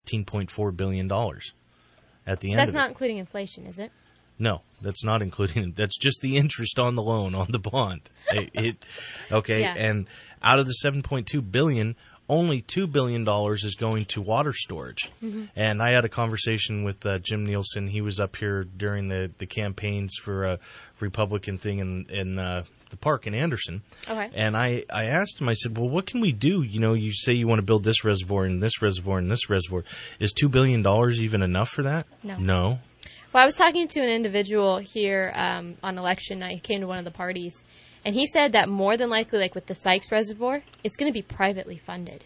$18.4 billion at the end That's of not it. including inflation, is it? No, that's not including. That's just the interest on the loan on the bond. Okay, Yeah. and out of the $7.2 billion, only $2 billion is going to water storage. Mm-hmm. And I had a conversation with Jim Nielsen. He was up here during the campaigns for a Republican thing in the park in Anderson. Okay. And I asked him, I said, well, what can we do? You know, you say you want to build this reservoir and this reservoir and this reservoir. Is $2 billion even enough for that? No. Well, I was talking to an individual here on election night who came to one of the parties, and he said that more than likely, like with the Sykes Reservoir, it's going to be privately funded.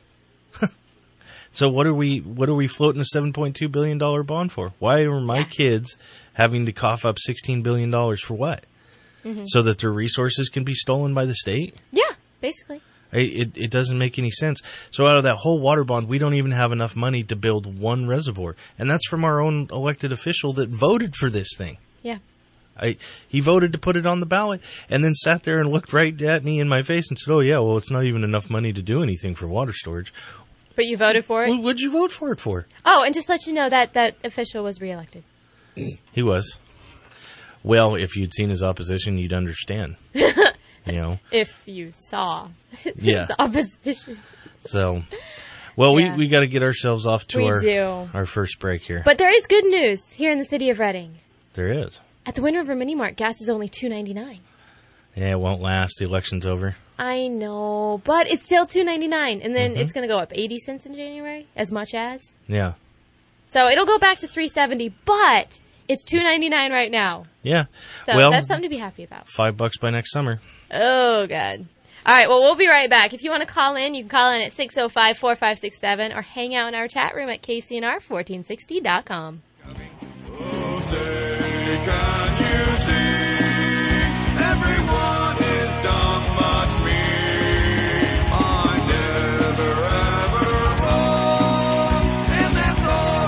So what are we floating a $7.2 billion bond for? Why are my kids having to cough up $16 billion for what? Mm-hmm. So that their resources can be stolen by the state? Yeah, basically. It doesn't make any sense. So out of that whole water bond, we don't even have enough money to build one reservoir. And that's from our own elected official that voted for this thing. Yeah. He voted to put it on the ballot and then sat there and looked right at me in my face and said, oh, yeah, well, it's not even enough money to do anything for water storage. But you voted for it? What'd you vote for it for? Oh, and just let you know that official was reelected. He was. Well, if you'd seen his opposition, you'd understand. You know. If you saw his opposition. So, well, we got to get ourselves off to our first break here. But there is good news here in the city of Reading. There is. At the Wind River Mini Mart, gas is only $2.99. Yeah, it won't last. The election's over. I know, but it's still $2.99, and then it's going to go up 80 cents in January, as much as. Yeah. So it'll go back to $3.70, but it's $2.99 right now. Yeah. So that's something to be happy about. $5 by next summer. Oh, God. All right, well, we'll be right back. If you want to call in, you can call in at 605-4567 or hang out in our chat room at KCNR1460.com. Oh, say, can you see? Everyone is dumb but me. I'm never ever wrong, and that's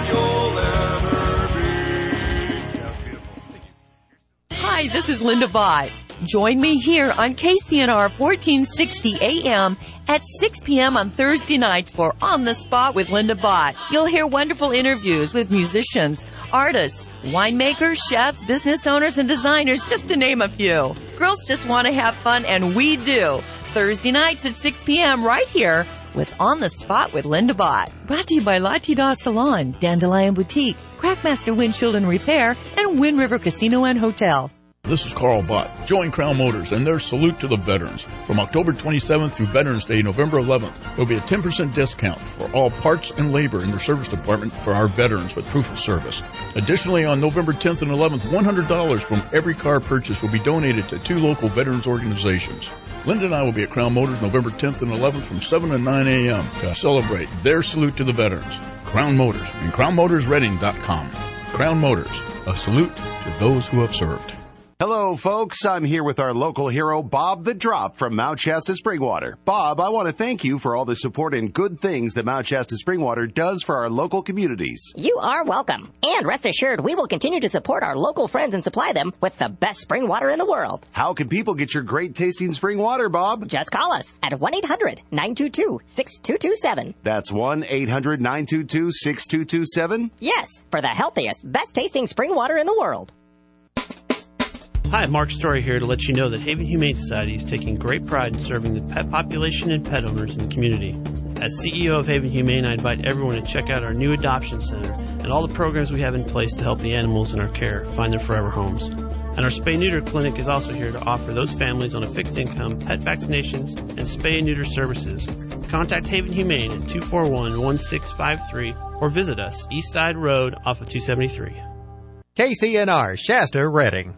all you'll ever be. Hi, this is Linda Bott. Join me here on KCNR 1460 AM at 6 p.m. on Thursday nights for On the Spot with Linda Bott. You'll hear wonderful interviews with musicians, artists, winemakers, chefs, business owners, and designers, just to name a few. Girls just want to have fun, and we do. Thursday nights at 6 p.m. right here with On the Spot with Linda Bott. Brought to you by La Tida Salon, Dandelion Boutique, Crackmaster Windshield and Repair, and Wind River Casino and Hotel. This is Carl Bott. Join Crown Motors and their Salute to the Veterans. From October 27th through Veterans Day, November 11th, there'll be a 10% discount for all parts and labor in their service department for our veterans with proof of service. Additionally, on November 10th and 11th, $100 from every car purchase will be donated to 2 local veterans organizations. Linda and I will be at Crown Motors November 10th and 11th from 7 to 9 a.m. to celebrate their salute to the veterans. Crown Motors and CrownMotorsReading.com. Crown Motors, a salute to those who have served. Hello, folks. I'm here with our local hero, Bob the Drop from Mount Shasta Springwater. Bob, I want to thank you for all the support and good things that Mount Shasta Springwater does for our local communities. You are welcome. And rest assured, we will continue to support our local friends and supply them with the best spring water in the world. How can people get your great tasting spring water, Bob? Just call us at 1-800-922-6227. That's 1-800-922-6227? Yes, for the healthiest, best tasting spring water in the world. Hi, Mark Story here to let you know that Haven Humane Society is taking great pride in serving the pet population and pet owners in the community. As CEO of Haven Humane, I invite everyone to check out our new adoption center and all the programs we have in place to help the animals in our care find their forever homes. And our spay-neuter clinic is also here to offer those families on a fixed income pet vaccinations and spay and neuter services. Contact Haven Humane at 241-1653 or visit us East Side Road off of 273. KCNR, Shasta, Reading.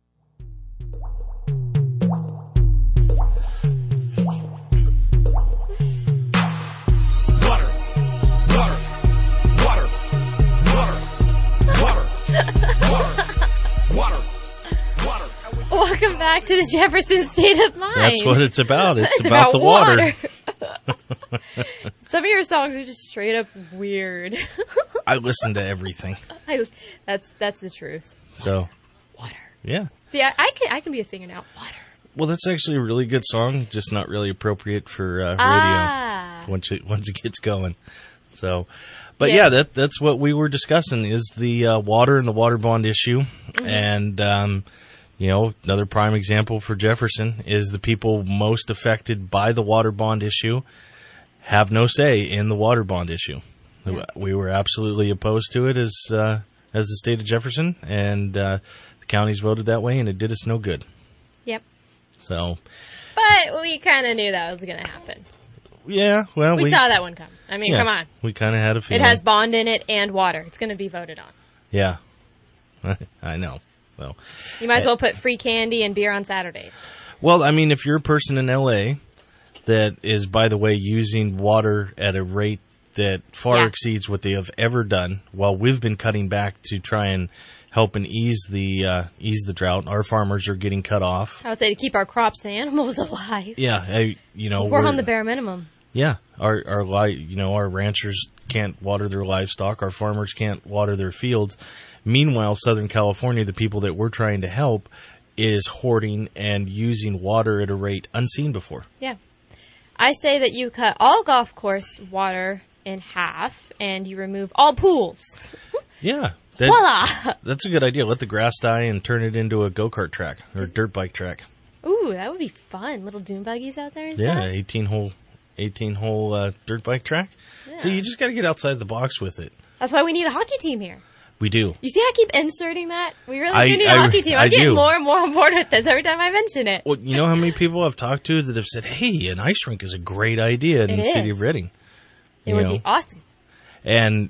Welcome back to the Jefferson State of Mind. That's what it's about. It's about the water. Some of your songs are just straight up weird. I listen to everything. That's the truth. So, water. Yeah. See, I can be a singer now. Water. Well, that's actually a really good song, just not really appropriate for radio once it gets going. So, But yeah, that's what we were discussing is the water and the water bond issue. Mm-hmm. And, another prime example for Jefferson is the people most affected by the water bond issue have no say in the water bond issue. Yeah. We were absolutely opposed to it as the state of Jefferson, and the counties voted that way, and it did us no good. Yep. So. But we kind of knew that was going to happen. Yeah, well, we saw that one come. I mean, come on. We kind of had a feeling. It has bond in it and water. It's going to be voted on. Yeah. I know. Well, you might as well put free candy and beer on Saturdays. Well, I mean, if you're a person in L.A. that is, by the way, using water at a rate that far exceeds what they have ever done, while we've been cutting back to try and help and ease the drought, our farmers are getting cut off. I would say to keep our crops and animals alive. Yeah, we're on the bare minimum. Yeah, our ranchers can't water their livestock. Our farmers can't water their fields. Meanwhile, Southern California, the people that we're trying to help, is hoarding and using water at a rate unseen before. Yeah. I say that you cut all golf course water in half and you remove all pools. Yeah. Voila! That's a good idea. Let the grass die and turn it into a go-kart track or a dirt bike track. Ooh, that would be fun. Little dune buggies out there and stuff. Yeah, 18-hole dirt bike track. Yeah. So you just got to get outside the box with it. That's why we need a hockey team here. We do. You see how I keep inserting that? We really do need a hockey team. I'm getting more and more on board with this every time I mention it. Well, you know how many people I've talked to that have said, hey, an ice rink is a great idea in the city of Reading. It would be awesome. And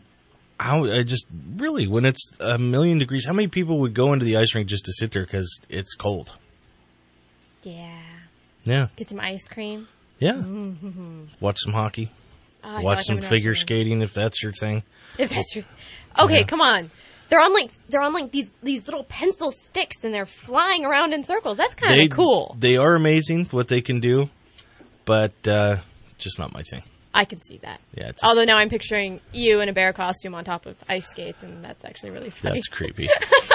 when it's 1,000,000 degrees, how many people would go into the ice rink just to sit there because it's cold? Yeah. Yeah. Get some ice cream. Yeah. Mm-hmm. Watch some hockey. Watch some figure skating if that's your thing. Okay, come on. They're on like these little pencil sticks and they're flying around in circles. That's kind of cool. They are amazing what they can do, but just not my thing. I can see that. Yeah. Although now I'm picturing you in a bear costume on top of ice skates, and that's actually really funny. That's creepy.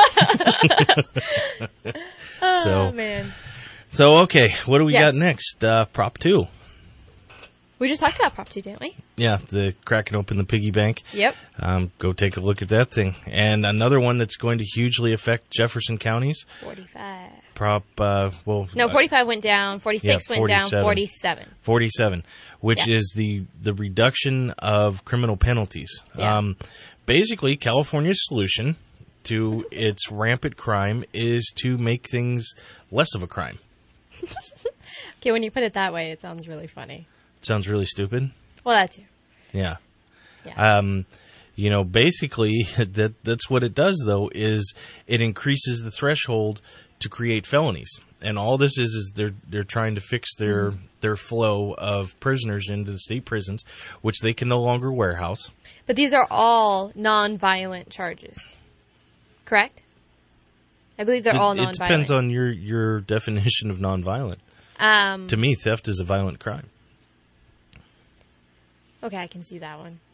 Oh, man. So, okay, what do we got next? Prop 2. We just talked about Prop 2, didn't we? Yeah, the cracking open the piggy bank. Yep. Go take a look at that thing. And another one that's going to hugely affect Jefferson counties. 45. No, 45 went down, 46 went down, 47. 47, which is the reduction of criminal penalties. Yeah. Basically, California's solution to its rampant crime is to make things less of a crime. Okay, when you put it that way, it sounds really funny. It sounds really stupid. Well, that too. Yeah. Basically, that's what it does, though, is it increases the threshold to create felonies. And all this is they're trying to fix their flow of prisoners into the state prisons, which they can no longer warehouse. But these are all non-violent charges, correct? I believe they're all non-violent. It depends on your definition of non-violent. To me, theft is a violent crime. Okay, I can see that one.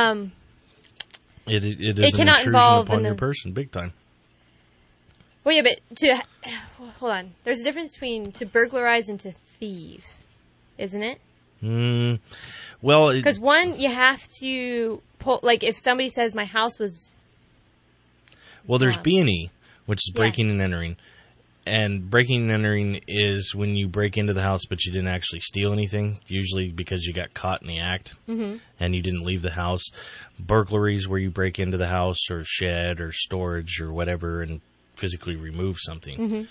It is an intrusion upon your person, big time. Well, yeah, but hold on. There's a difference between to burglarize and to thieve, isn't it? Well, because one, you have to pull. Like, if somebody says my house was. Well, there's B&E, which is breaking and entering. And breaking and entering is when you break into the house, but you didn't actually steal anything, usually because you got caught in the act and you didn't leave the house. Burglaries, where you break into the house or shed or storage or whatever and physically remove something.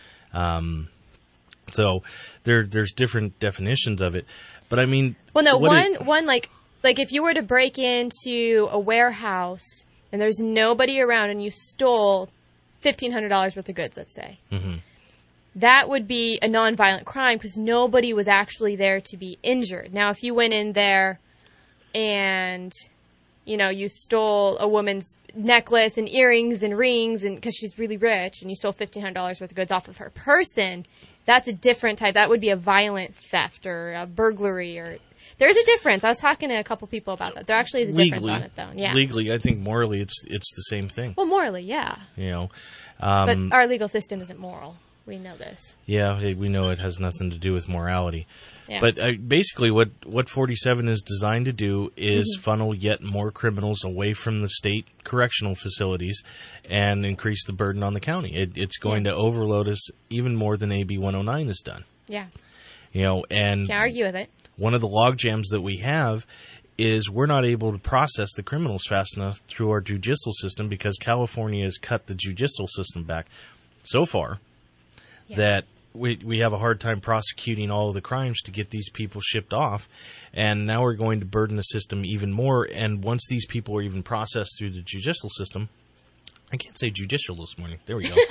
So there's different definitions of it. But I mean... Well, no, one like if you were to break into a warehouse and there's nobody around and you stole $1,500 worth of goods, let's say. That would be a nonviolent crime because nobody was actually there to be injured. Now, if you went in there and, you stole a woman's necklace and earrings and rings and because she's really rich and you stole $1,500 worth of goods off of her person, that's a different type. That would be a violent theft or a burglary or... There's a difference. I was talking to a couple people about that. There actually is a difference on it, though. Yeah. Legally, I think morally it's the same thing. Well, morally, yeah. But our legal system isn't moral. We know this. Yeah, we know it has nothing to do with morality. Yeah. But basically what 47 is designed to do is funnel yet more criminals away from the state correctional facilities and increase the burden on the county. It's going to overload us even more than AB 109 has done. Yeah. And Can't argue with it. one of the log jams that we have is we're not able to process the criminals fast enough through our judicial system because California has cut the judicial system back so far that we have a hard time prosecuting all of the crimes to get these people shipped off. And now we're going to burden the system even more. And once these people are even processed through the judicial system, I can't say judicial this morning. There we go.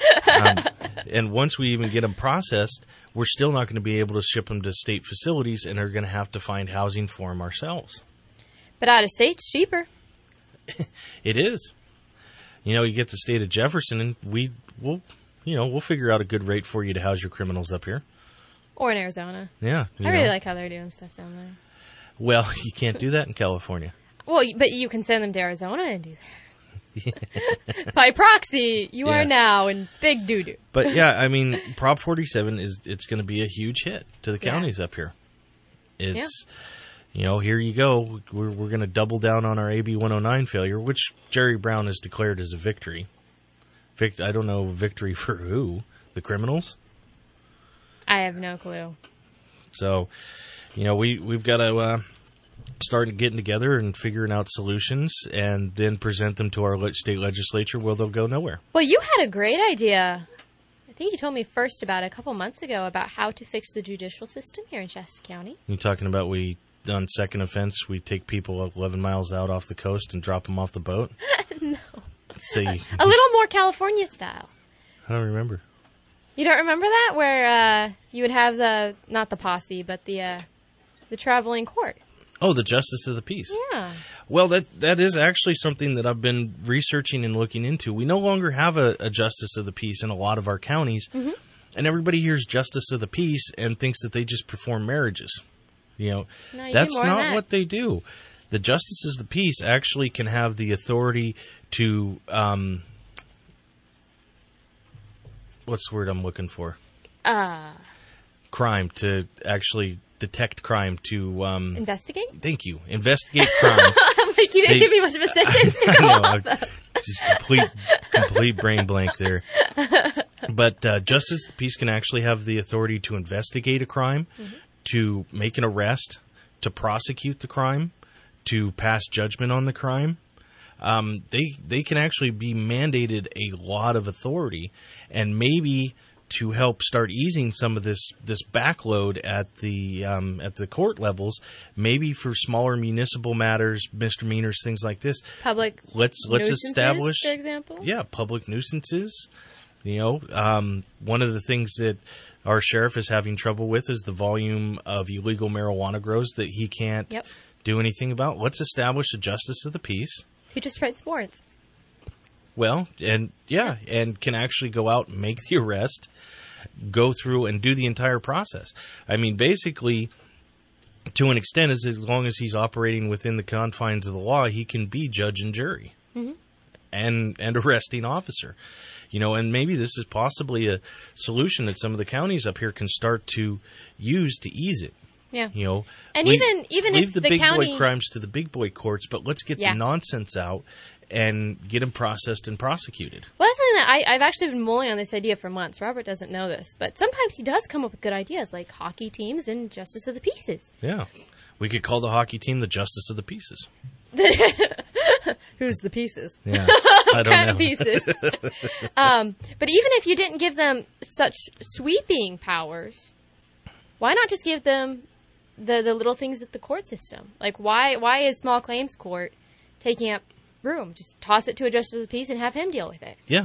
And once we even get them processed, we're still not going to be able to ship them to state facilities and are going to have to find housing for them ourselves. But out of state's cheaper. It is. You get the state of Jefferson and we'll figure out a good rate for you to house your criminals up here. Or in Arizona. Yeah. I really like how they're doing stuff down there. Well, you can't do that in California. Well, but you can send them to Arizona and do that. By proxy, you are now in big doo-doo. But yeah, I mean, Prop 47 it's going to be a huge hit to the counties up here. It's, here you go. We're going to double down on our AB 109 failure, which Jerry Brown has declared as a victory. I don't know, victory for who? The criminals? I have no clue. So, we've got to start getting together and figuring out solutions and then present them to our state legislature where they'll go nowhere. Well, you had a great idea. I think you told me first about it a couple months ago about how to fix the judicial system here in Shasta County. You're talking about on second offense, we take people 11 miles out off the coast and drop them off the boat? No. So a little more California style. I don't remember. You don't remember that? Where you would have not the posse, but the traveling court. Oh, the Justice of the Peace. Yeah. Well, that is actually something that I've been researching and looking into. We no longer have a Justice of the Peace in a lot of our counties, and everybody hears Justice of the Peace and thinks that they just perform marriages. No, that's not what they do. The Justices of the Peace actually can have the authority to, what's the word I'm looking for? Crime, to actually detect crime, to... investigate? Thank you. Investigate crime. I'm like, you didn't give me much of a sentence to go off of. Just complete brain blank there. But Justice of the Peace can actually have the authority to investigate a crime, to make an arrest, to prosecute the crime, to pass judgment on the crime. They can actually be mandated a lot of authority, and maybe to help start easing some of this backload at the court levels, maybe for smaller municipal matters, misdemeanors, things like this. Public let's establish, for example. Yeah, public nuisances. One of the things that our sheriff is having trouble with is the volume of illegal marijuana grows that he can't do anything about. Let's establish a Justice of the Peace. Who just writes warrants. Well, and can actually go out and make the arrest, go through and do the entire process. I mean, basically, to an extent, as long as he's operating within the confines of the law, he can be judge and jury and arresting officer. And maybe this is possibly a solution that some of the counties up here can start to use to ease it. Yeah. And even leave if the the big county... boy crimes to the big boy courts, but let's get the nonsense out and get them processed and prosecuted. Well, that's something that I've actually been mulling on this idea for months. Robert doesn't know this, but sometimes he does come up with good ideas, like hockey teams and Justice of the Pieces. Yeah. We could call the hockey team the Justice of the Pieces. Who's the pieces? Yeah, I don't kind know. of pieces. But even if you didn't give them such sweeping powers, why not just give them the little things at the court system? Like, why is small claims court taking up room? Just toss it to a Justice of the Peace and have him deal with it. Yeah.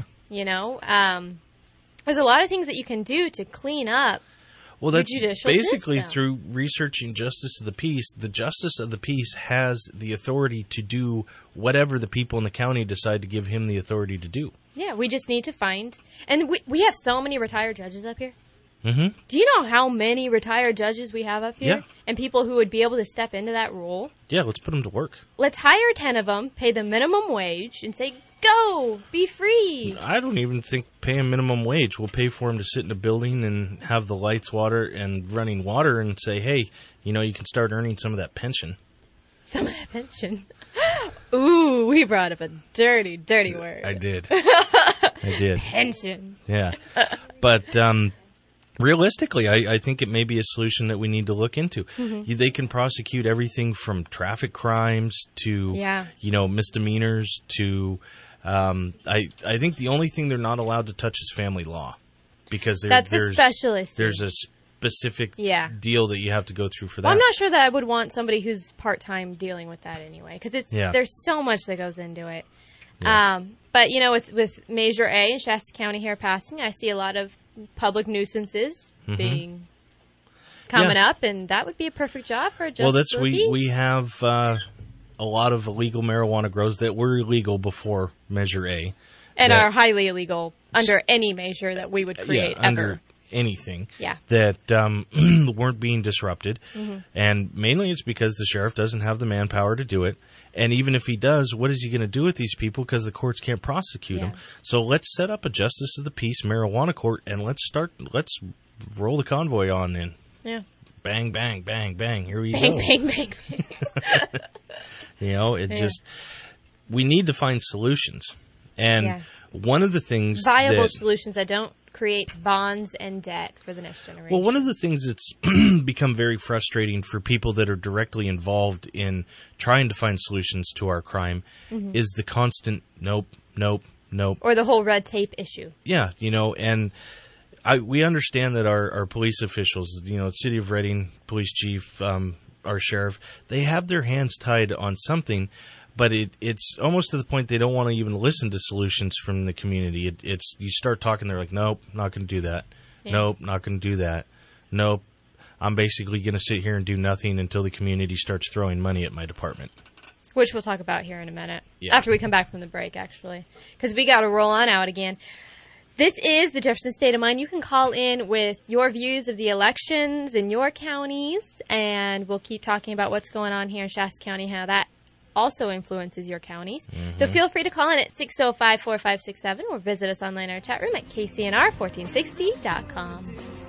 There's a lot of things that you can do to clean up. Well, that's judicial basically system. through researching Justice of the Peace. The Justice of the Peace has the authority to do whatever the people in the county decide to give him the authority to do. Yeah, we just need to find... And we have so many retired judges up here. Mm-hmm. Do you know how many retired judges we have up here? Yeah. And people who would be able to step into that role? Yeah, let's put them to work. Let's hire 10 of them, pay the minimum wage, and say, go, be free. I don't even think pay a minimum wage. We'll pay for them to sit in a building and have the lights, water, and running water and say, hey, you can start earning some of that pension. Some of that pension. Ooh, we brought up a dirty, dirty word. I did. I did. Pension. Yeah. But realistically, I think it may be a solution that we need to look into. Mm-hmm. They can prosecute everything from traffic crimes to, misdemeanors to, I think the only thing they're not allowed to touch is family law. Because That's a specialist. There's a specific deal that you have to go through for that. Well, I'm not sure that I would want somebody who's part-time dealing with that anyway, because there's so much that goes into it. Yeah. But, with Measure A in Shasta County here passing, I see a lot of public nuisances being coming up, and that would be a perfect job for a justice. Well, we have a lot of illegal marijuana grows that were illegal before Measure A. And are highly illegal under any measure that we would create ever. Under anything. Yeah. That weren't being disrupted. Mm-hmm. And mainly it's because the sheriff doesn't have the manpower to do it. And even if he does, what is he going to do with these people? Because the courts can't prosecute them. So let's set up a justice of the peace marijuana court, and let's roll the convoy on in. Yeah. Bang, bang, bang, bang. Here we go. Bang, bang, bang, bang. Just, we need to find solutions. And one of the things viable solutions that don't create bonds and debt for the next generation. Well, one of the things that's become very frustrating for people that are directly involved in trying to find solutions to our crime is the constant nope, nope, nope. Or the whole red tape issue. Yeah, and we understand that our police officials, City of Reading, police chief, our sheriff, they have their hands tied on something. But it's almost to the point they don't want to even listen to solutions from the community. It's you start talking, they're like, nope, not going to do that. Yeah. Nope, not going to do that. Nope, I'm basically going to sit here and do nothing until the community starts throwing money at my department. Which we'll talk about here in a minute. Yeah. After we come back from the break, actually. Because we got to roll on out again. This is the Jefferson State of Mind. You can call in with your views of the elections in your counties, and we'll keep talking about what's going on here in Shasta County, how that also influences your counties. Mm-hmm. So feel free to call in at 605-4567 or visit us online in our chat room at kcnr1460.com.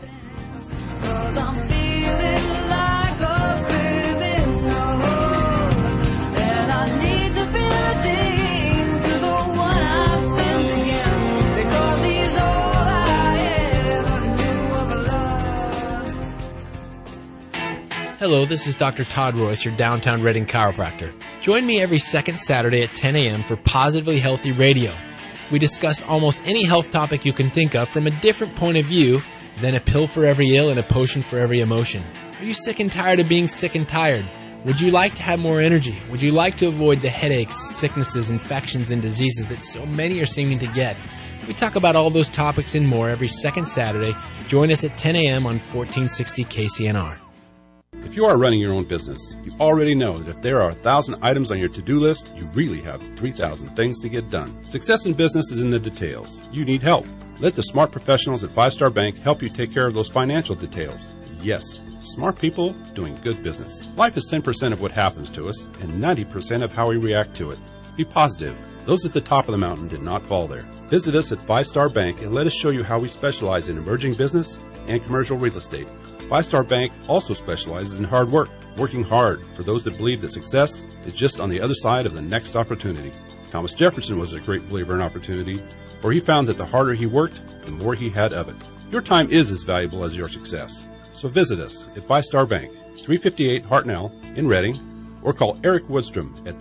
Hello, this is Dr. Todd Royce, your downtown Reading chiropractor. Join me every second Saturday at 10 a.m. for Positively Healthy Radio. We discuss almost any health topic you can think of from a different point of view than a pill for every ill and a potion for every emotion. Are you sick and tired of being sick and tired? Would you like to have more energy? Would you like to avoid the headaches, sicknesses, infections, and diseases that so many are seeming to get? We talk about all those topics and more every second Saturday. Join us at 10 a.m. on 1460 KCNR. If you are running your own business, you already know that if there are 1,000 items on your to-do list, you really have 3,000 things to get done. Success in business is in the details. You need help. Let the smart professionals at 5 Star Bank help you take care of those financial details. Yes, smart people doing good business. Life is 10% of what happens to us and 90% of how we react to it. Be positive. Those at the top of the mountain did not fall there. Visit us at 5 Star Bank and let us show you how we specialize in emerging business and commercial real estate. 5 Star Bank also specializes in hard work, working hard for those that believe that success is just on the other side of the next opportunity. Thomas Jefferson was a great believer in opportunity, for he found that the harder he worked, the more he had of it. Your time is as valuable as your success. So visit us at 5 Star Bank, 358 Hartnell in Reading, or call Eric Woodstrom at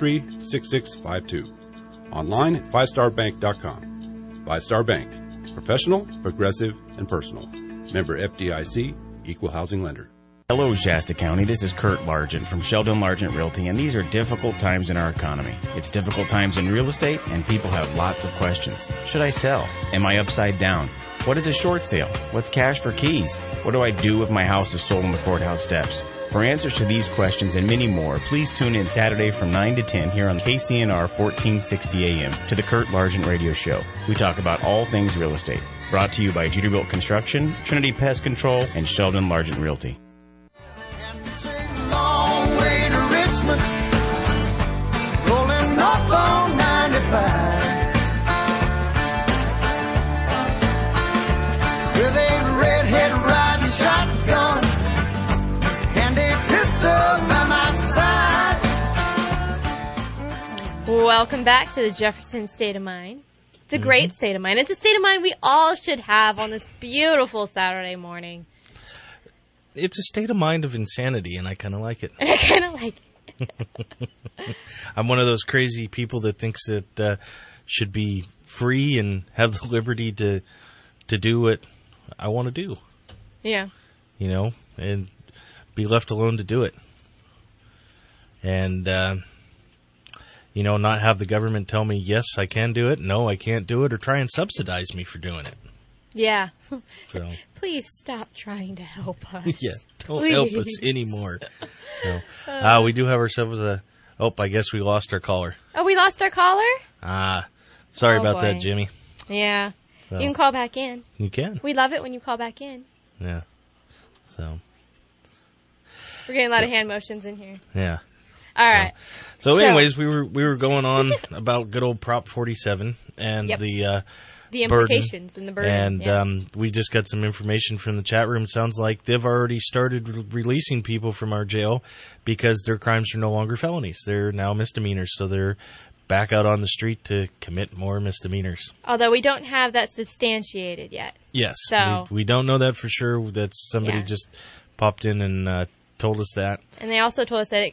223-6652. Online at 5starbank.com. 5 Star Bank. Professional, progressive, and personal. Member FDIC, Equal Housing Lender. Hello, Shasta County. This is Kurt Largent from Sheldon Largent Realty, and these are difficult times in our economy. It's difficult times in real estate, and people have lots of questions. Should I sell? Am I upside down? What is a short sale? What's cash for keys? What do I do if my house is sold on the courthouse steps? For answers to these questions and many more, please tune in Saturday from 9 to 10 here on KCNR 1460 AM to the Kurt Largent Radio Show. We talk about all things real estate. Brought to you by Jeterbilt Construction, Trinity Pest Control, and Sheldon Largent Realty. Long way to Richmond, rolling north on 95. With a redhead riding shotgun and a pistol by my side. Welcome back to the Jefferson State of Mind. It's a great state of mind. It's a state of mind we all should have on this beautiful Saturday morning. It's a state of mind of insanity, and I kind of like it. I kind of like it. I'm one of those crazy people that thinks that should be free and have the liberty to do what I want to do. Yeah. You know, and be left alone to do it. And, you know, not have the government tell me, yes, I can do it, no, I can't do it, or try and subsidize me for doing it. Yeah. So Please stop trying to help us. yeah, don't Please. help us anymore. No. We do have ourselves I guess we lost our caller. Oh, we lost our caller? Sorry Oh, about boy. that, Jimmy. Yeah. So, You can call back in. You can. We love it when you call back in. Yeah. So, We're getting a lot of hand motions in here. yeah. All right. So anyways, we were going on about good old Prop 47 and Yep. the implications burden. and the burden. And yeah. we just got some information from the chat room. Sounds like they've already started releasing people from our jail because their crimes are no longer felonies. They're now misdemeanors. So they're back out on the street to commit more misdemeanors. Although we don't have that substantiated yet. Yes. So We don't know that for sure. That's somebody just popped in and told us that. And they also told us that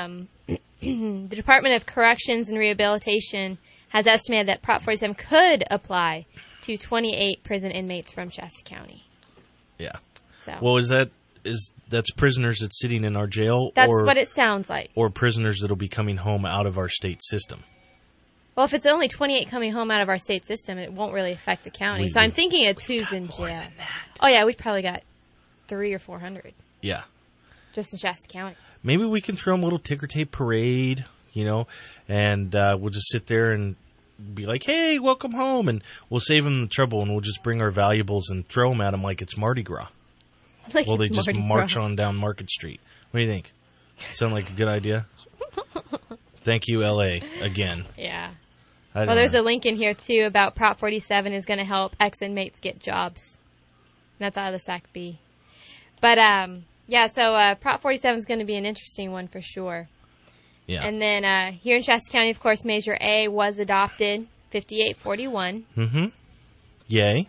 the Department of Corrections and Rehabilitation has estimated that Prop 47 could apply to 28 prison inmates from Shasta County. Yeah. So Well, that's prisoners that's sitting in our jail? that's or, what it sounds like. Or prisoners that'll be coming home out of our state system? Well, if it's only 28 coming home out of our state system, it won't really affect the county. So I'm thinking it's who's in jail. Oh, yeah, we've probably got 300 or 400 Yeah. just in Shasta County. Maybe we can throw them a little ticker tape parade, you know, and we'll just sit there and be like, hey, welcome home, and we'll save them the trouble, and we'll just bring our valuables and throw them at them like it's Mardi Gras. Like Well, they it's just Mardi march Gras. on down Market Street. What do you think? Sound like a good idea? Thank you, L.A., again. Yeah. I don't Well, there's know. a link in here, too, about Prop 47 is going to help ex-inmates get jobs. That's out of the SAC-B. But, yeah, so Prop 47 is going to be an interesting one for sure. Yeah. And then here in Shasta County, of course, Measure A was adopted, 5841. Mm-hmm. Yay.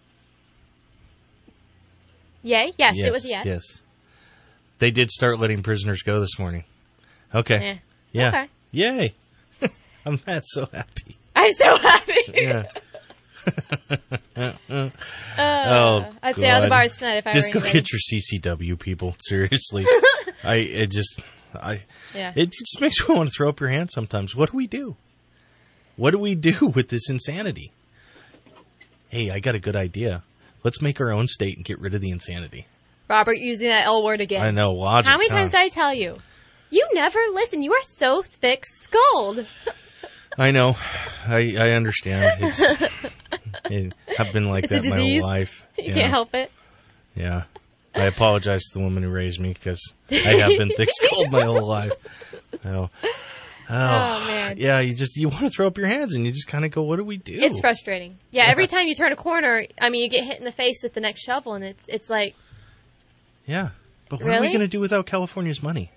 Yay? Yes, it was a yes. Yes. They did start letting prisoners go this morning. Okay. Yeah. Yeah. Okay. Yay. I'm so happy. I'm so happy. Yeah. I'd stay out of the God. bars tonight if I Just were go anybody. get your CCW, people. Seriously. It just makes me want to throw up your hands sometimes. What do we do? What do we do with this insanity? Hey, I got a good idea. Let's make our own state and get rid of the insanity. Robert using that L word again. I know, logic. How many times did I tell you? You never listen. You are so thick-skulled. I know. I understand. I've been like It's that a my disease. whole life. You can't help it. Yeah. I apologize to the woman who raised me because I have been thick-skulled my whole life. Oh, man. Yeah, you want to throw up your hands and you just kind of go, what do we do? It's frustrating. Yeah, every time you turn a corner, I mean, you get hit in the face with the next shovel, and it's like... Yeah. But what are we Really? going to do without California's money?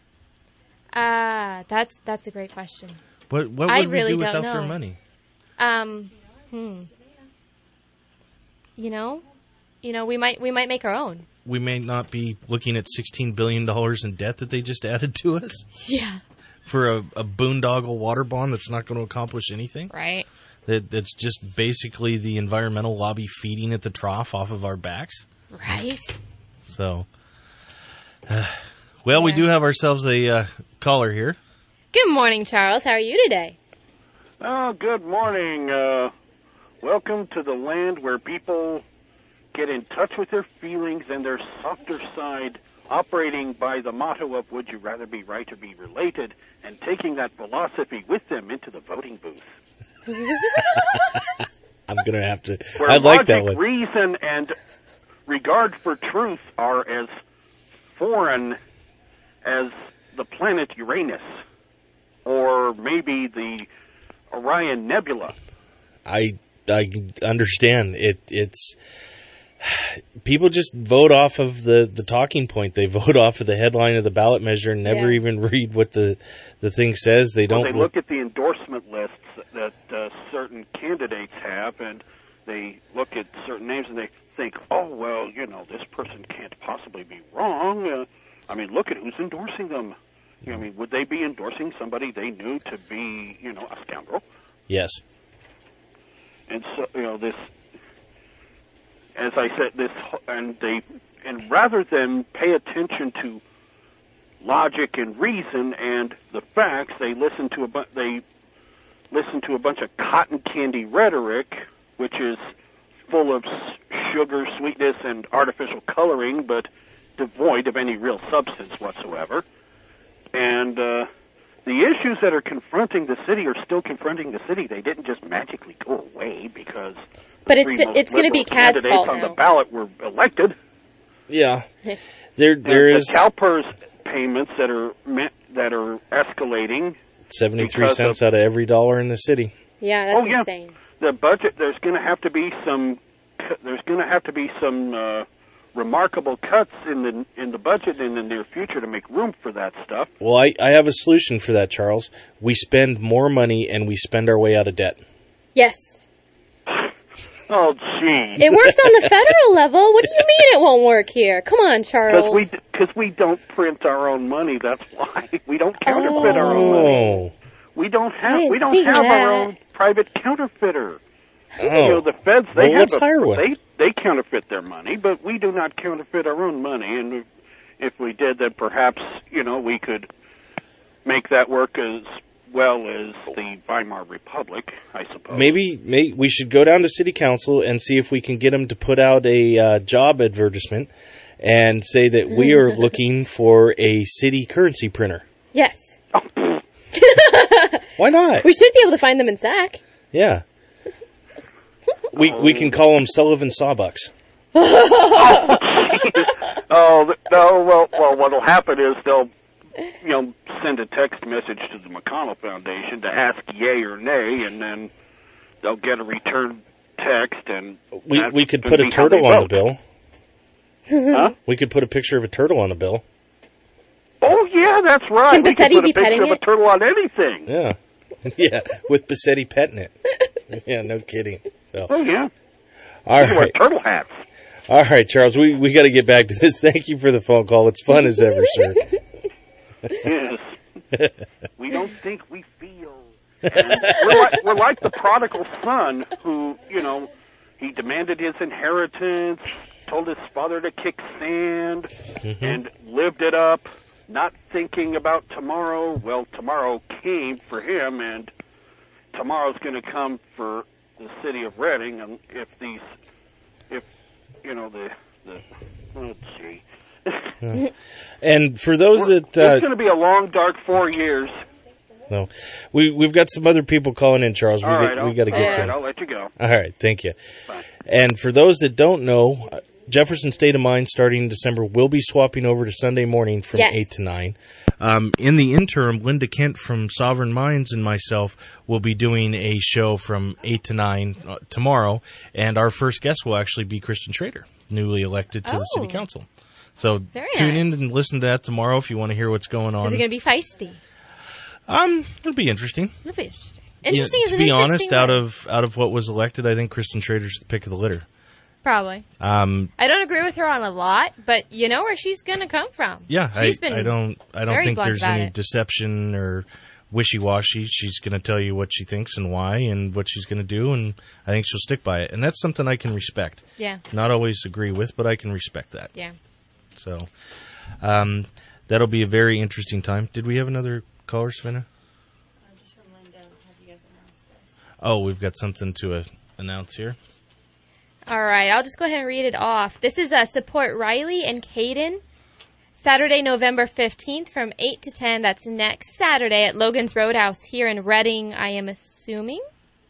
That's a great question. What would I we really do don't without know. their money? You know, we might make our own. We may not be looking at $16 billion in debt that they just added to us Yeah. for a boondoggle water bond that's not going to accomplish anything. Right. That's just basically the environmental lobby feeding at the trough off of our backs. Right. So, we do have ourselves a caller here. Good morning, Charles. How are you today? Oh, good morning. Welcome to the land where people get in touch with their feelings and their softer side operating by the motto of would you rather be right or be related, and taking that philosophy with them into the voting booth. I'm going to have to... Where I like that logic, one. reason, and regard for truth are as foreign as the planet Uranus, or maybe the Orion Nebula. I understand. It's people just vote off of the talking point. They vote off of the headline of the ballot measure and never even read what the thing says. They don't. They look at the endorsement lists that certain candidates have, and they look at certain names and they think, oh, well, you know, this person can't possibly be wrong. I mean, look at who's endorsing them. I mean, would they be endorsing somebody they knew to be, you know, a scoundrel? Yes. And so, you know, this, as I said, this, and rather than pay attention to logic and reason and the facts, they listen to a bunch of cotton candy rhetoric, which is full of sugar, sweetness, and artificial coloring, but devoid of any real substance whatsoever. And the issues that are confronting the city are still confronting the city. They didn't just magically go away because but it's going to be Cad's fault on now. the ballot were elected. Yeah, there is the CalPERS payments that are escalating. 73 cents out of every dollar in the city. Yeah, that's insane. The budget. There's going to have to be some remarkable cuts in the budget in the near future to make room for that stuff. Well, I have a solution for that, Charles. We spend more money and we spend our way out of debt. Yes. Oh, gee. It works on the federal level. What do you mean it won't work here? Come on, Charles. Because we don't print our own money. That's why we don't counterfeit our own money. We don't have our own private counterfeiter. You know, the feds they counterfeit their money, but we do not counterfeit our own money. And if we did, then perhaps we could make that work as well as the Weimar Republic, I suppose. Maybe we should go down to City Council and see if we can get them to put out a job advertisement and say that we are looking for a city currency printer. Yes. Why not? We should be able to find them in SAC. Yeah. We can call them Sullivan Sawbucks. Oh no! Well, what'll happen is they'll send a text message to the McConnell Foundation to ask yay or nay, and then they'll get a return text, and we could put a turtle on the bill. Huh? We could put a picture of a turtle on the bill. Oh yeah, that's right. Can we could Bassetti put a be picture petting of a it? turtle on anything. Yeah, yeah, with Bassetti petting it. Yeah, no kidding. So. Oh yeah. All Wear right. turtle hats. All right, Charles. We got to get back to this. Thank you for the phone call. It's fun as ever, sir. Yes. We don't think, we feel. And we're like the prodigal son who, he demanded his inheritance, told his father to kick sand, and lived it up, not thinking about tomorrow. Well, tomorrow came for him, and tomorrow's going to come for the city of Reading, and oh gee. And for those that it's going to be a long, dark 4 years. No, we've got some other people calling in, Charles. We got to get to them. I'll let you go. All right, thank you. Bye. And for those that don't know, Jefferson State of Mind starting in December will be swapping over to Sunday morning from 8 to 9. In the interim, Linda Kent from Sovereign Minds and myself will be doing a show from 8 to 9 tomorrow, and our first guest will actually be Kristen Schrader, newly elected to the City Council. So tune in and listen to that tomorrow if you want to hear what's going on. Is it going to be feisty? It'll be interesting. It'll be interesting. Interesting is to an be interesting honest, word. out of what was elected, I think Kristen Schrader's the pick of the litter. Probably. I don't agree with her on a lot, but you know where she's going to come from. Yeah, I don't think there's any deception deception or wishy-washy. She's going to tell you what she thinks and why and what she's going to do, and I think she'll stick by it. And that's something I can respect. Yeah. Not always agree with, but I can respect that. Yeah. So that'll be a very interesting time. Did we have another caller, Savannah? Just from Linda. Have you guys announced this? Oh, we've got something to announce here. All right, I'll just go ahead and read it off. This is support Riley and Caden. Saturday, November 15th from 8 to 10. That's next Saturday at Logan's Roadhouse here in Reading, I am assuming.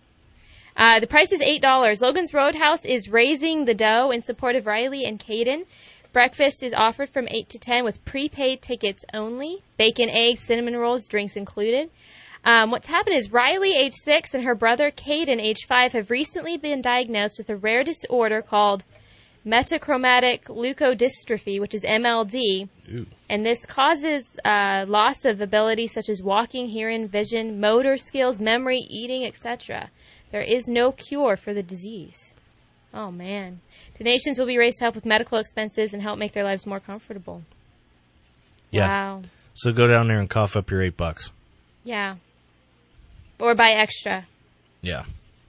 The price is $8. Logan's Roadhouse is raising the dough in support of Riley and Caden. Breakfast is offered from 8 to 10 with prepaid tickets only. Bacon, eggs, cinnamon rolls, drinks included. What's happened is Riley, age 6, and her brother Caden, age 5, have recently been diagnosed with a rare disorder called metachromatic leukodystrophy, which is MLD. Ooh. And this causes loss of abilities such as walking, hearing, vision, motor skills, memory, eating, etc. There is no cure for the disease. Oh, man. Donations will be raised to help with medical expenses and help make their lives more comfortable. Yeah. Wow. So go down there and cough up your $8. Yeah. Or buy extra. Yeah.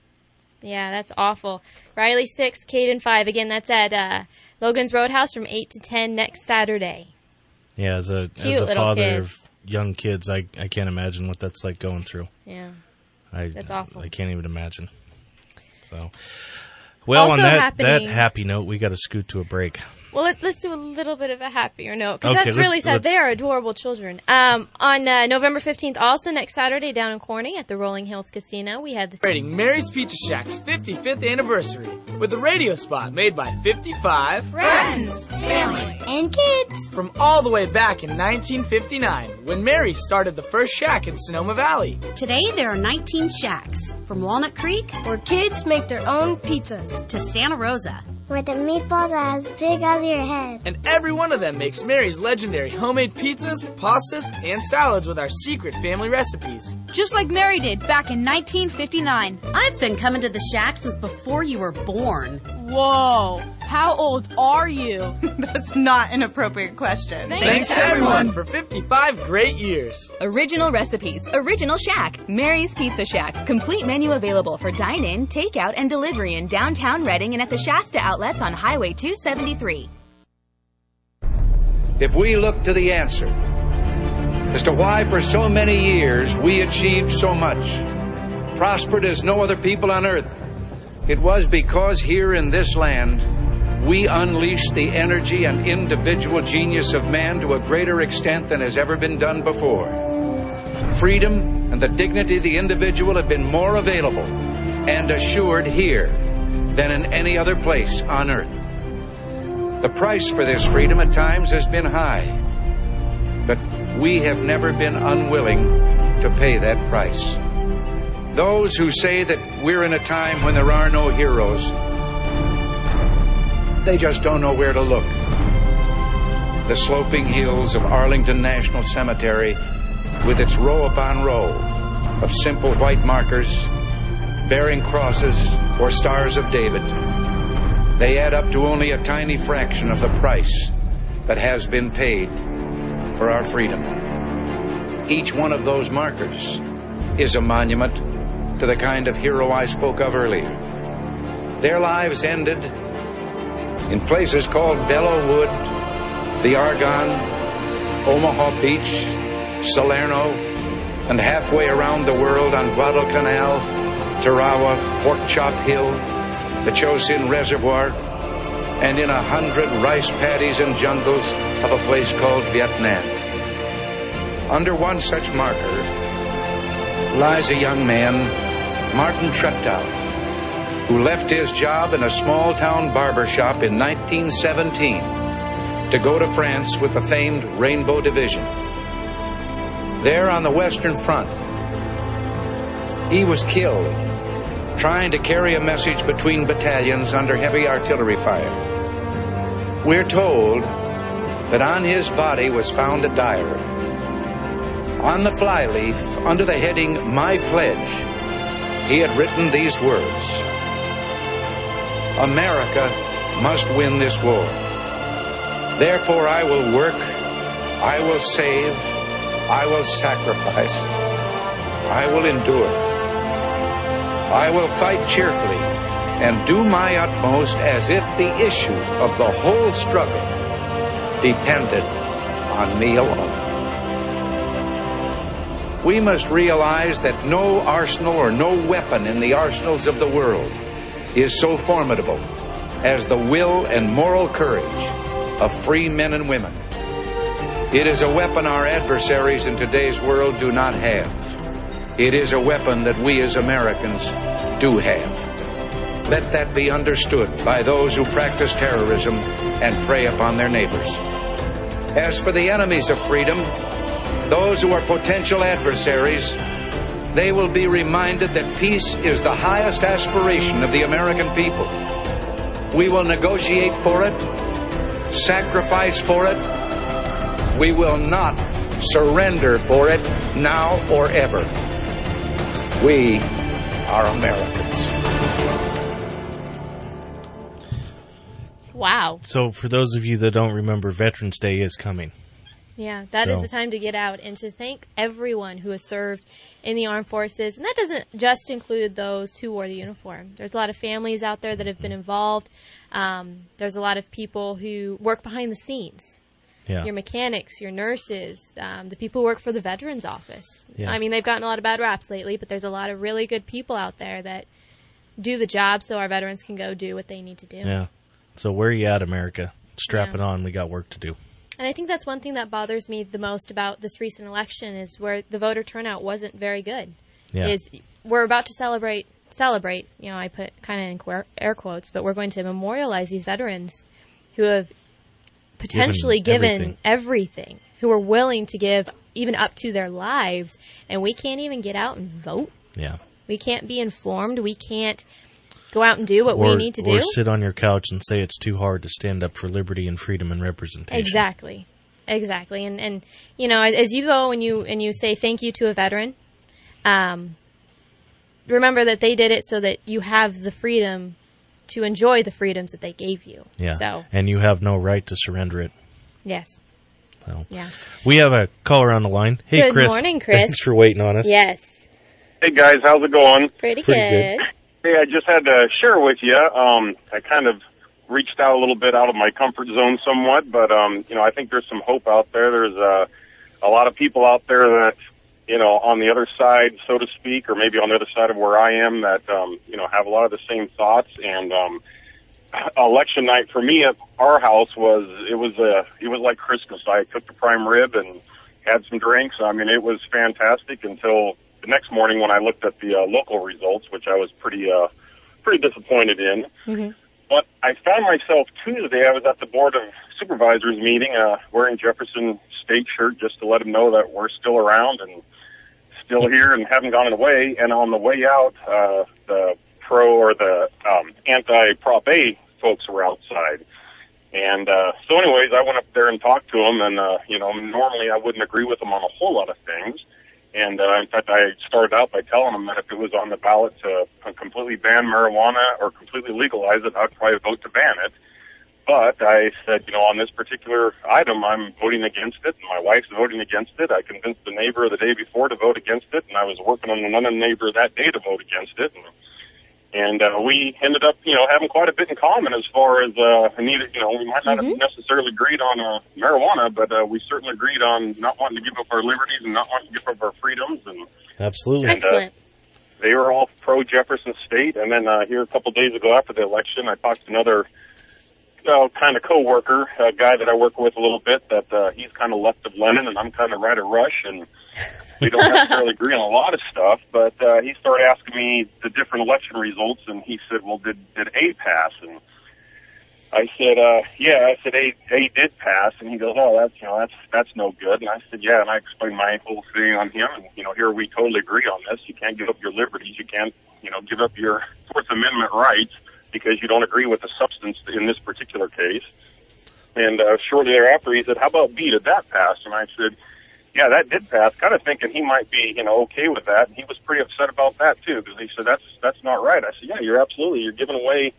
Yeah, that's awful. Riley 6, Caden 5. Again, that's at Logan's Roadhouse from 8 to 10 next Saturday. Yeah, as a father of young kids, I can't imagine what that's like going through. Yeah. That's awful. I can't even imagine. So, well, also on that happy note, we got to scoot to a break. Well, let's do a little bit of a happier note, because Okay, that's really sad. let's- They are adorable children. On November 15th, also next Saturday, down in Corning at the Rolling Hills Casino, we had the... Celebrating Mary's Pizza Shack's 55th anniversary with a radio spot made by 55 Friends, family, and kids from all the way back in 1959 when Mary started the first shack in Sonoma Valley. Today there are 19 shacks, from Walnut Creek, where kids make their own pizzas, to Santa Rosa, where the meatballs are as big as your head. And every one of them makes Mary's legendary homemade pizzas, pastas, and salads with our secret family recipes. Just like Mary did back in 1959. I've been coming to the shack since before you were born. Whoa, how old are you? That's not an appropriate question. Thanks to everyone for 55 great years. Original recipes, original shack, Mary's Pizza Shack. Complete menu available for dine-in, takeout, and delivery in downtown Reading and at the Shasta outlets on Highway 273. If we look to the answer as to why for so many years we achieved so much, prospered as no other people on earth, it was because here in this land we unleashed the energy and individual genius of man to a greater extent than has ever been done before. Freedom and the dignity of the individual have been more available and assured here than in any other place on earth. The price for this freedom at times has been high, but we have never been unwilling to pay that price. Those who say that we're in a time when there are no heroes, they just don't know where to look. The sloping hills of Arlington National Cemetery, with its row upon row of simple white markers bearing crosses or stars of David, they add up to only a tiny fraction of the price that has been paid for our freedom. Each one of those markers is a monument to the kind of hero I spoke of earlier. Their lives ended in places called Belleau Wood, the Argonne, Omaha Beach, Salerno, and halfway around the world on Guadalcanal, Tarawa, Pork Chop Hill, the Chosin Reservoir, and in 100 rice paddies and jungles of a place called Vietnam. Under one such marker lies a young man, Martin Treptow, who left his job in a small-town barber shop in 1917 to go to France with the famed Rainbow Division. There on the Western Front, he was killed trying to carry a message between battalions under heavy artillery fire. We're told that on his body was found a diary. On the flyleaf, under the heading, My Pledge, he had written these words: America must win this war. Therefore I will work, I will save, I will sacrifice, I will endure. I will fight cheerfully and do my utmost as if the issue of the whole struggle depended on me alone. We must realize that no arsenal or no weapon in the arsenals of the world is so formidable as the will and moral courage of free men and women. It is a weapon our adversaries in today's world do not have. It is a weapon that we as Americans do have. Let that be understood by those who practice terrorism and prey upon their neighbors. As for the enemies of freedom, those who are potential adversaries, they will be reminded that peace is the highest aspiration of the American people. We will negotiate for it, sacrifice for it. We will not surrender for it now or ever. We are Americans. Wow. So for those of you that don't remember, Veterans Day is coming. Yeah, that is the time to get out and to thank everyone who has served in the armed forces. And that doesn't just include those who wore the uniform. There's a lot of families out there that have been involved. There's a lot of people who work behind the scenes. Yeah. Your mechanics, your nurses, the people who work for the Veterans Office. Yeah. I mean, they've gotten a lot of bad raps lately, but there's a lot of really good people out there that do the job so our veterans can go do what they need to do. Yeah. So where are you at, America? Strap it on. We got work to do. And I think that's one thing that bothers me the most about this recent election is where the voter turnout wasn't very good. Yeah. Is we're about to celebrate, you know, I put kind of in air quotes, but we're going to memorialize these veterans who have potentially given everything, who are willing to give even up to their lives, and we can't even get out and vote. Yeah. We can't be informed. We can't go out and do what we need to do. Or sit on your couch and say it's too hard to stand up for liberty and freedom and representation. Exactly. And you know, as you go and you say thank you to a veteran, remember that they did it so that you have the freedom to enjoy the freedoms that they gave you. Yeah. So, and you have no right to surrender it. yes. So. Yeah. We have a caller on the line. Hey, Good Chris. morning, Chris. Thanks for waiting on us. Yes. Hey, guys. How's it going? Pretty good. Hey, I just had to share with you. I kind of reached out a little bit out of my comfort zone somewhat, but, you know, I think there's some hope out there. There's a lot of people out there that, you know, on the other side, so to speak, or maybe on the other side of where I am that, you know, have a lot of the same thoughts. And election night for me at our house was like Christmas. I cooked the prime rib and had some drinks. I mean, it was fantastic until the next morning when I looked at the local results, which I was pretty disappointed in. Mm-hmm. But I found myself Tuesday, I was at the Board of Supervisors meeting, wearing Jefferson State shirt just to let them know that we're still around and still here and haven't gone away. And on the way out, the pro or the anti-Prop A folks were outside. And so anyways, I went up there and talked to them, and, you know, normally I wouldn't agree with them on a whole lot of things. And, in fact, I started out by telling them that if it was on the ballot to completely ban marijuana or completely legalize it, I'd probably vote to ban it. But I said, you know, on this particular item, I'm voting against it, and my wife's voting against it. I convinced the neighbor the day before to vote against it, and I was working on another neighbor that day to vote against it. And we ended up, you know, having quite a bit in common as far as, you know, we might not have necessarily agreed on marijuana, but we certainly agreed on not wanting to give up our liberties and not wanting to give up our freedoms. And absolutely. Excellent. They were all pro-Jefferson State. And then here a couple of days ago after the election, I talked to another kind of co-worker, a guy that I work with a little bit, that he's kind of left of Lenin and I'm kind of right of Rush. And we don't necessarily agree on a lot of stuff, but he started asking me the different election results, and he said, well, did A pass? And I said, yeah. I said, A did pass. And he goes, oh, that's no good. And I said, yeah. And I explained my whole thing on him. And, you know, here we totally agree on this. You can't give up your liberties. You can't, you know, give up your Fourth Amendment rights because you don't agree with the substance in this particular case. And shortly thereafter, he said, how about B? Did that pass? And I said, yeah, that did pass, kind of thinking he might be, you know, okay with that. And he was pretty upset about that, too, because he said, that's not right. I said, yeah, you're giving away,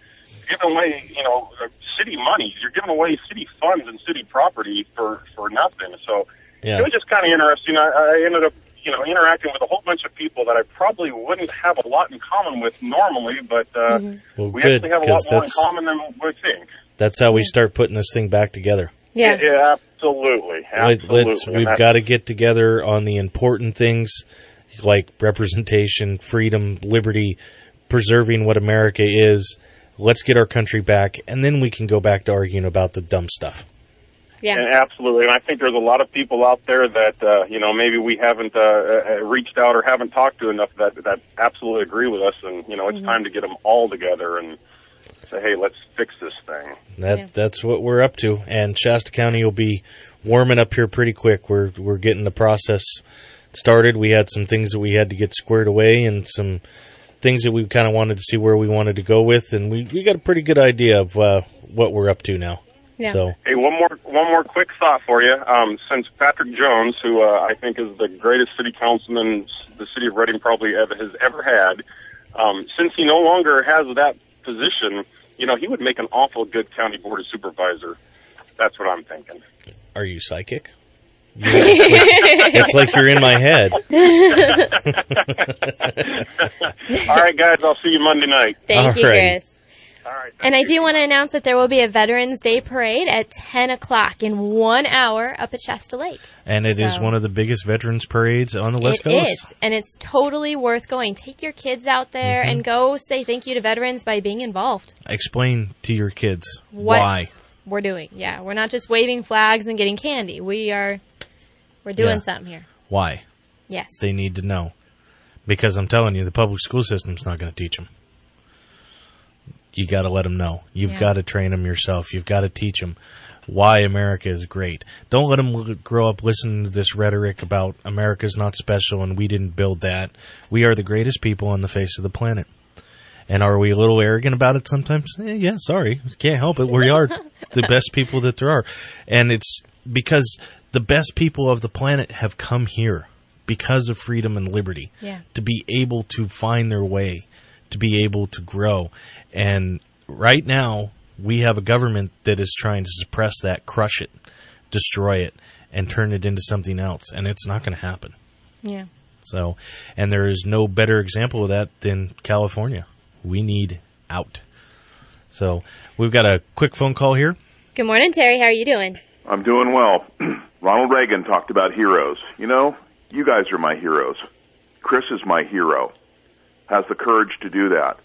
you know, city money. You're giving away city funds and city property for nothing. So it was just kind of interesting. I ended up, you know, interacting with a whole bunch of people that I probably wouldn't have a lot in common with normally, but we actually have a lot more in common than we think. That's how we start putting this thing back together. Yeah, absolutely. We've got to get together on the important things like representation, freedom, liberty, preserving what America is. Let's get our country back, and then we can go back to arguing about the dumb stuff. Yeah. And absolutely. And I think there's a lot of people out there that, maybe we haven't reached out or haven't talked to enough that absolutely agree with us. And, it's time to get them all together and say, hey, let's fix this thing. That's what we're up to. And Shasta County will be warming up here pretty quick. We're getting the process started. We had some things that we had to get squared away and some things that we kind of wanted to see where we wanted to go with. And we got a pretty good idea of what we're up to now. Yeah. So. Hey, one more quick thought for you. Since Patrick Jones, who I think is the greatest city councilman the city of Reading probably has ever had, since he no longer has that position, he would make an awful good county board of supervisor. That's what I'm thinking. Are you psychic? It's like you're in my head. All right, guys, I'll see you Monday night. Thank you, Chris. All right. And I do want to announce that there will be a Veterans Day Parade at 10 o'clock in 1 hour up at Shasta Lake. And it is one of the biggest veterans parades on the West Coast. It is, and it's totally worth going. Take your kids out there and go say thank you to veterans by being involved. Explain to your kids why we're doing. Yeah, we're not just waving flags and getting candy. We're doing something here. Why? Yes. They need to know. Because I'm telling you, the public school system's not going to teach them. You got to let them know. You've got to train them yourself. You've got to teach them why America is great. Don't let them grow up listening to this rhetoric about America's not special and we didn't build that. We are the greatest people on the face of the planet. And are we a little arrogant about it sometimes? Yeah, sorry. Can't help it. We are the best people that there are. And it's because the best people of the planet have come here because of freedom and liberty. Yeah. To be able to find their way, to be able to grow. And right now, we have a government that is trying to suppress that, crush it, destroy it, and turn it into something else. And it's not going to happen. Yeah. So, and there is no better example of that than California. We need out. So, we've got a quick phone call here. Good morning, Terry. How are you doing? I'm doing well. Ronald Reagan talked about heroes. You guys are my heroes. Chris is my hero. Has the courage to do that.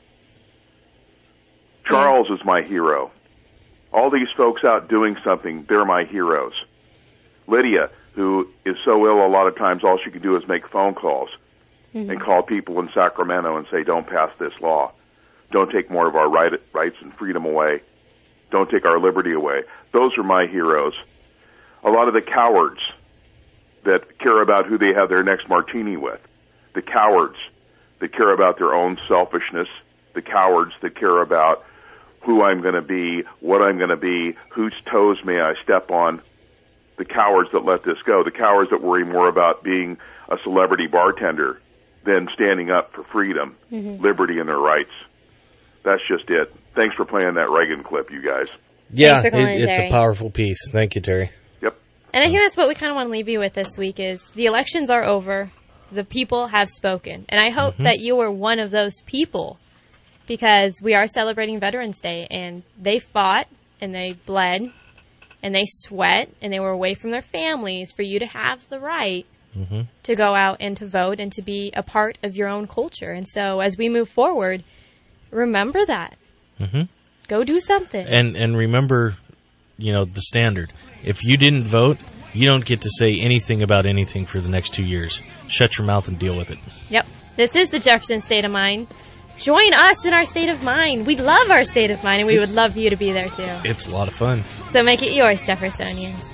Charles is my hero. All these folks out doing something, they're my heroes. Lydia, who is so ill a lot of times, all she can do is make phone calls and call people in Sacramento and say, don't pass this law. Don't take more of our rights and freedom away. Don't take our liberty away. Those are my heroes. A lot of the cowards that care about who they have their next martini with, the cowards that care about their own selfishness, the cowards that care about who I'm going to be, what I'm going to be, whose toes may I step on, the cowards that let this go, the cowards that worry more about being a celebrity bartender than standing up for freedom, liberty, and their rights. That's just it. Thanks for playing that Reagan clip, you guys. Yeah, it's a powerful piece. Thank you, Terry. Yep. And I think that's what we kind of want to leave you with this week is the elections are over. The people have spoken. And I hope that you were one of those people because we are celebrating Veterans Day and they fought and they bled and they sweat and they were away from their families for you to have the right to go out and to vote and to be a part of your own culture. And so as we move forward, remember that. Go do something. And remember, the standard. If you didn't vote, you don't get to say anything about anything for the next 2 years. Shut your mouth and deal with it. Yep. This is the Jefferson State of Mind. Join us in our state of mind. We love our state of mind, and we would love for you to be there, too. It's a lot of fun. So make it yours, Jeffersonians.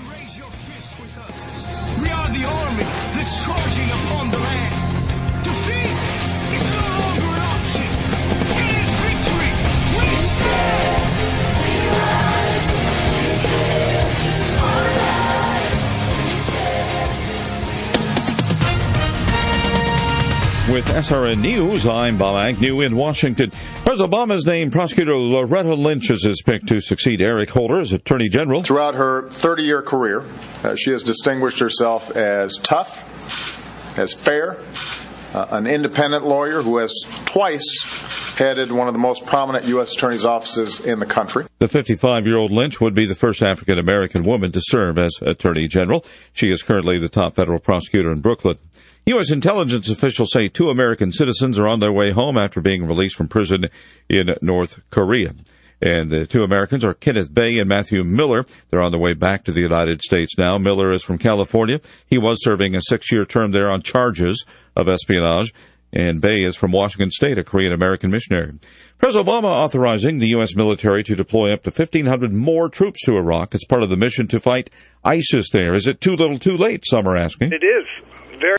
We are the army that's charging upon the land. Defeat is no longer an option. It is victory. We stand. We rise. We live our lives. With SRN News, I'm Bob Agnew in Washington. President Obama has named prosecutor Loretta Lynch as his pick to succeed Eric Holder as Attorney General. Throughout her 30-year career, she has distinguished herself as tough, as fair, an independent lawyer who has twice headed one of the most prominent U.S. attorney's offices in the country. The 55-year-old Lynch would be the first African-American woman to serve as Attorney General. She is currently the top federal prosecutor in Brooklyn. U.S. intelligence officials say 2 American citizens are on their way home after being released from prison in North Korea. And the two Americans are Kenneth Bay and Matthew Miller. They're on their way back to the United States now. Miller is from California. He was serving a 6-year term there on charges of espionage. And Bay is from Washington State, a Korean-American missionary. President Obama authorizing the U.S. military to deploy up to 1,500 more troops to Iraq as part of the mission to fight ISIS there. Is it too little too late, some are asking? It is.